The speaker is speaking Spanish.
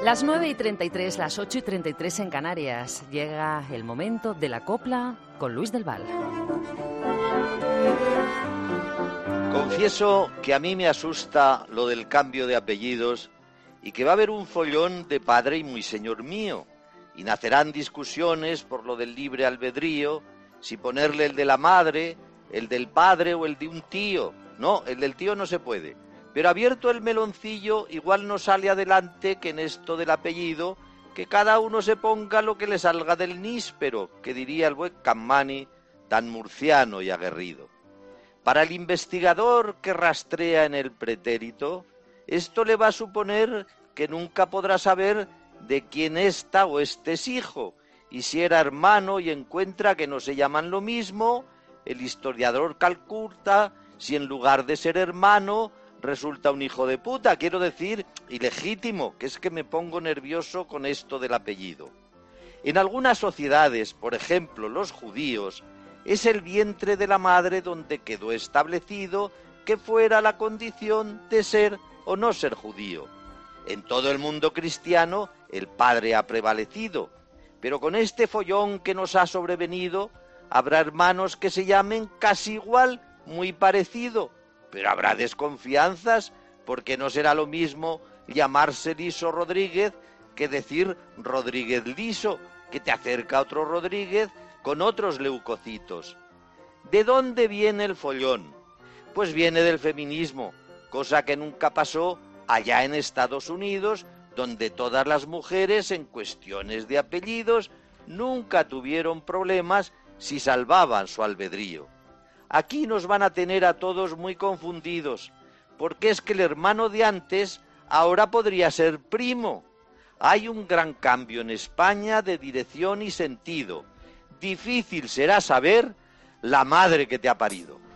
Las 9:33, las 8:33 en Canarias. Llega el momento de la copla con Luis del Val. Confieso que a mí me asusta lo del cambio de apellidos y que va a haber un follón de padre y muy señor mío. Y nacerán discusiones por lo del libre albedrío, si ponerle el de la madre, el del padre o el de un tío. No, el del tío no se puede. Pero abierto el meloncillo, igual no sale adelante que en esto del apellido, que cada uno se ponga lo que le salga del níspero, que diría el buen Cammani, tan murciano y aguerrido. Para el investigador que rastrea en el pretérito, esto le va a suponer que nunca podrá saber de quién esta o este es hijo, y si era hermano y encuentra que no se llaman lo mismo, el historiador calcula si en lugar de ser hermano resulta un hijo de puta, quiero decir, ilegítimo, que es que me pongo nervioso con esto del apellido. En algunas sociedades, por ejemplo los judíos, es el vientre de la madre donde quedó establecido que fuera la condición de ser o no ser judío. En todo el mundo cristiano el padre ha prevalecido, pero con este follón que nos ha sobrevenido, habrá hermanos que se llamen casi igual, muy parecido, pero habrá desconfianzas, porque no será lo mismo llamarse Liso Rodríguez que decir Rodríguez Liso, que te acerca a otro Rodríguez con otros leucocitos. ¿De dónde viene el follón? Pues viene del feminismo, cosa que nunca pasó allá en Estados Unidos, donde todas las mujeres en cuestiones de apellidos nunca tuvieron problemas si salvaban su albedrío. Aquí nos van a tener a todos muy confundidos, porque es que el hermano de antes ahora podría ser primo. Hay un gran cambio en España de dirección y sentido. Difícil será saber la madre que te ha parido.